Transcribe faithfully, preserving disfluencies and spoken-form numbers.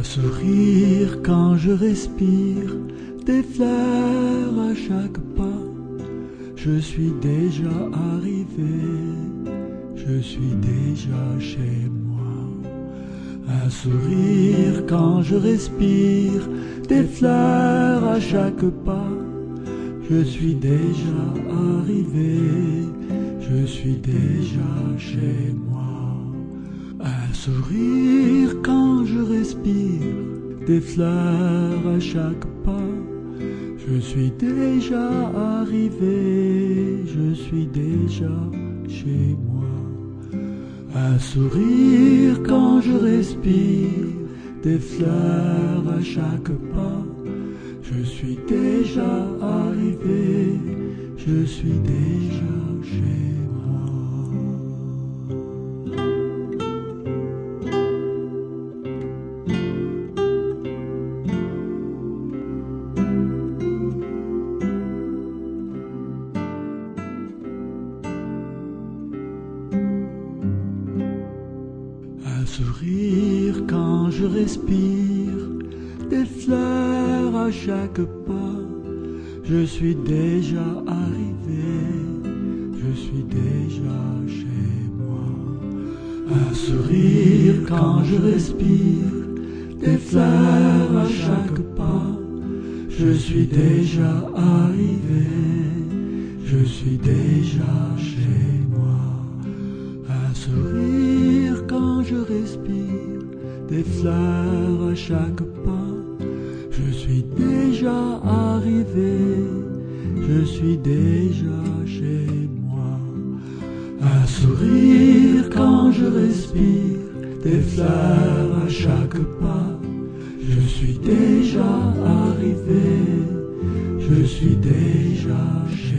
sourire quand je respire, des fleurs à chaque pas. Je suis déjà arrivé, je suis déjà chez moi. Un sourire quand je respire, des fleurs à chaque pas. Je suis déjà arrivé, je suis déjà chez moi. Un sourire quand je respire, des fleurs à chaque pas. Je suis déjà arrivé, je suis déjà chez moi. Un sourire quand je respire, des fleurs à chaque pas. Je suis déjà arrivé, je suis déjà chez moi. Un sourire quand je respire, des fleurs à chaque pas. Je suis déjà arrivé, je suis déjà chez moi. Un sourire quand je respire, des fleurs à chaque pas. Je suis déjà arrivé, je suis déjà chez moi. Un sourire quand je respire, des fleurs à chaque pas. Je suis déjà arrivé, je suis déjà chez moi. Un sourire quand je respire, des fleurs à chaque pas. Je suis déjà arrivé, je suis déjà chez moi.